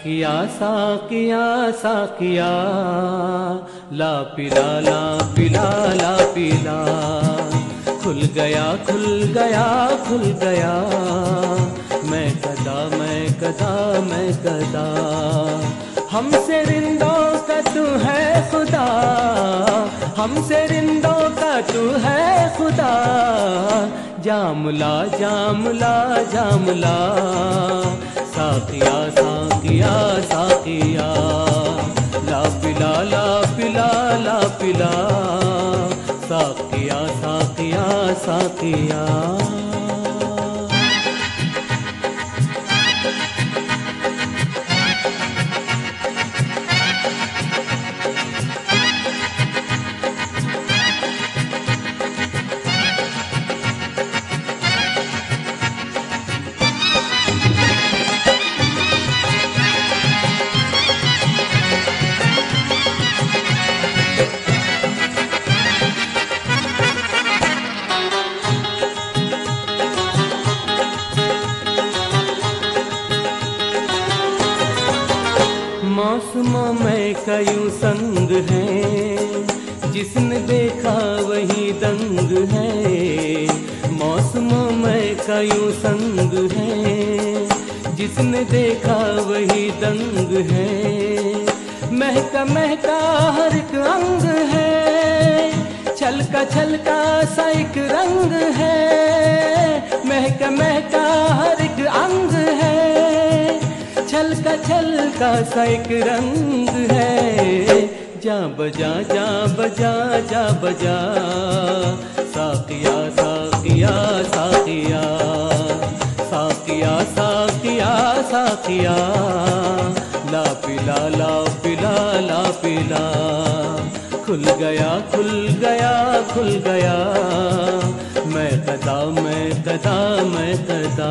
साकिया साकिया ला पिला ला पिला ला पिला। खुल गया खुल गया खुल गया मैं कदा मैं कदा मैं कदा। हमसे रिंदों का तू है खुदा, हमसे रिंदों का तू है खुदा। जामुला जामुला जामुला साकिया साकिया साकिया ला पिला ला पिला ला पिला। साकिया साकिया साकिया। मौसमों में कयूं संग है जिसने देखा वही दंग है। मौसमों में कयूं संग है जिसने देखा वही दंग है। महका महका हर एक अंग है, छलका छलका सा एक रंग है। महका महका हर एक अंग है, छलका छलका सा एक रंग है। जा बजा जा बजा जा बजा साकिया साकिया साकिया साकिया साकिया साकिया ला पिला ला पिला ला पिला। खुल गया खुल गया खुल गया मैं कदा मैं कदा मैं कदा।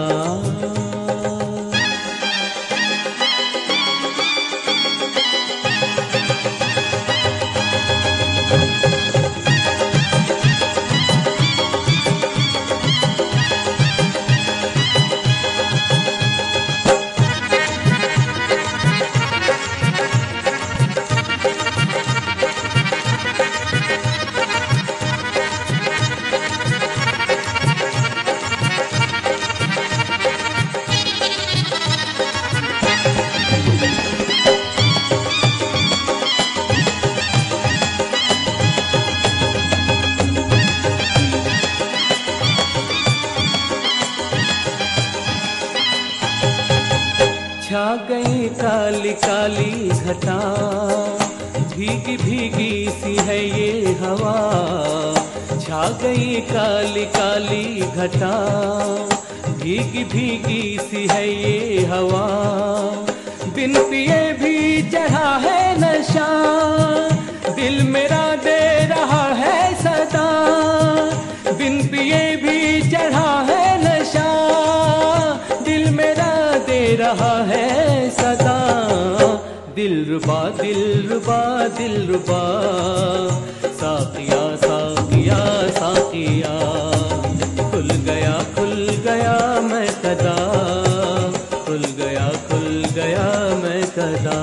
छा गई काली काली घटा, भीगी भीगी सी है ये हवा। छा गई काली काली घटा, भीगी भीगी सी है ये हवा। बिन पिए भी चढ़ा है नशा, दिल मेरा दे रहा है सदा। बिन पिए भी चढ़ा है नशा, दिल मेरा दे रहा है सदा। दिलरुबा दिलरुबा दिलरुबा साकिया साकिया साकिया। खुल गया मैं कदा, खुल गया मैं कदा।